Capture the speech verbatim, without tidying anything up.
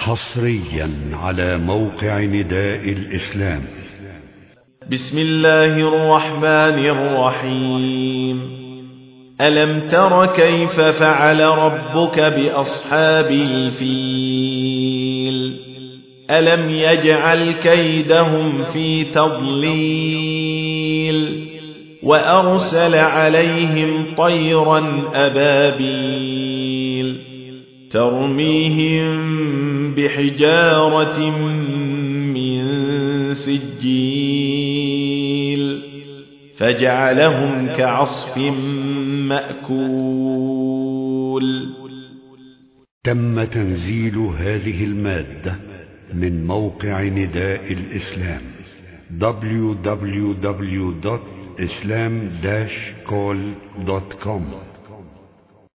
حصريا على موقع نداء الإسلام. بسم الله الرحمن الرحيم. ألم تر كيف فعل ربك بأصحاب الفيل؟ ألم يجعل كيدهم في تضليل وأرسل عليهم طيرا أبابيل ترميهم بحجارة من سجيل فجعلهم كعصف مأكول. تم تنزيل هذه المادة من موقع نداء الإسلام دبليو دبليو دبليو دوت إسلام داش كول دوت كوم.